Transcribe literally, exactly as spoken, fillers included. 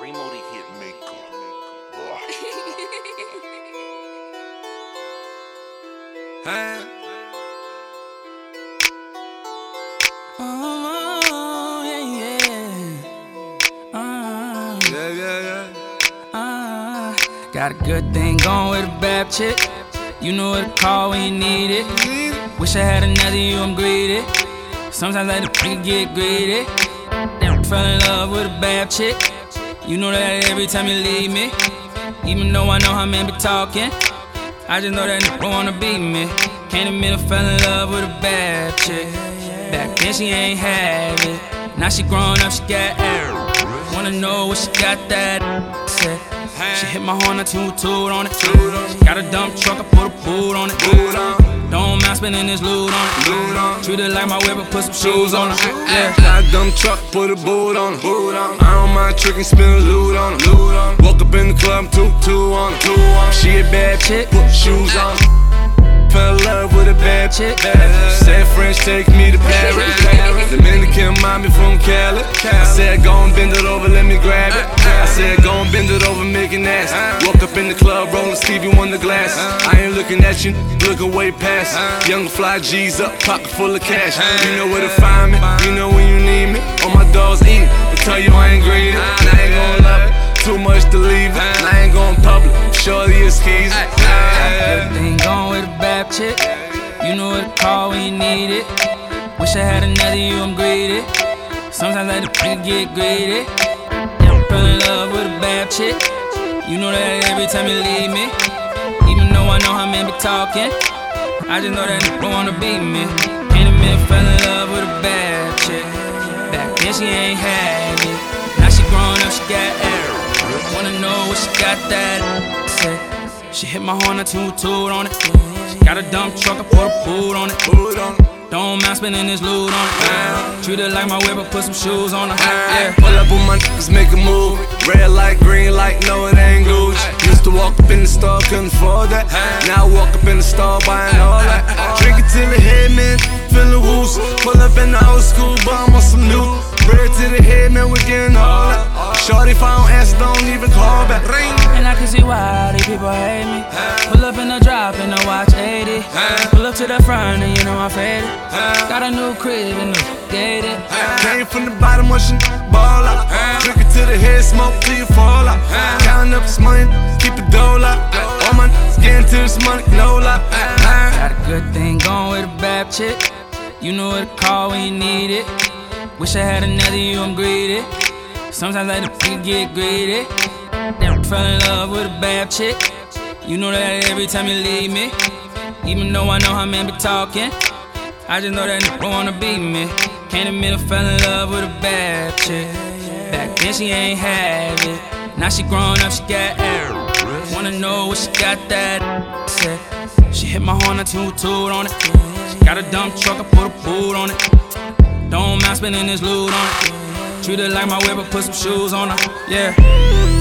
Remo the hit maker. Hey. Oh, yeah, yeah. Uh, yeah, yeah, yeah. Uh, got a good thing going with a bad chick. You know what to call when you need it. Wish I had another you, I'm greedy. Sometimes I let the get greedy. Damn, fell in love with a bad chick. You know that every time you leave me. Even though I know how men be talking, I just know that nigga wanna beat me. Can't admit I fell in love with a bad chick. Back then she ain't have it. Now she grown up, she got air. Wanna know what she got that said. She hit my horn, I toot toot on it. She got a dump truck, I put a boot on it. Don't mind spending this loot on it. Treat it like my whip, I put some shoes on it. Yeah. Got a dump truck, put a boot on it. I don't mind tricking, spin a loot on it. Woke up in the club, toot toot on it. She a bad chick, put shoes on it. Fell in love with a bad chick. Said French, take me to Paris. Dominican mommy from Cali. I said go and bend it over, let me grab it. I said go and bend it over, make it nasty. Woke up in the club, rolling Stevie Wonder glass. I ain't looking at you, looking way past. Young fly G's up, pocket full of cash. You know where to find me, you know when you need me. All my dogs eat, I tell you I ain't greedy. And I ain't gon' love it, too much to leave it. And I ain't gon' public, shorty is keys. Good thing going with a bad chick. You know what to call when you need it. Wish I had another you, I'm greedy. Sometimes I let the get greedy. I'm fell in love with a bad chick. You know that every time you leave me. Even though I know how men be talking, I just know that nigga wanna beat me. Can't admit I fell in love with a bad chick. Back then she ain't have it. Now she grown up, she got air. Wanna know what she got that said. She hit my horn, I toot toot on it. She got a dump truck, I put a boot on it. Don't mind spending this loot on it. Treat it like my whip, I put some shoes on it. Yeah. Pull up with my niggas, make a move. Red light, green light, no it ain't Gucci. Used to walk up in the store, couldn't afford that. Now I walk up in the store, buying all that. Drink it till the head, man, feel the woos. Pull up in the old school, bomb on some new. Bread to the head, man, we getting all that. Shorty, if I don't answer, don't even call back. Ring. And I can see why these people hate me. Pull up in the drop and the watch eighty. Pull up to the front and you know I'm faded. Got a new crib and new gated. Came from the bottom, watching ball out. Drink it to the head, smoke till you fall out. Counting up this money, keep it dough out. All my niggas getting to this money, no lie. Got a good thing going with a bad chick. You know what to call when you need it. Wish I had another you, I'm greedy. Sometimes I let the get greedy. Damn, fell in love with a bad chick. You know that every time you leave me. Even though I know how men be talking, I just know that nigga wanna beat me. Can't admit I fell in love with a bad chick. Back then she ain't have it. Now she grown up, she got air. Wanna know what she got that said. She hit my horn, I toot toot on it. She got a dump truck, I put a boot on it. Don't mind spending this loot on it. Treat it like my whip, I put some shoes on her. Yeah.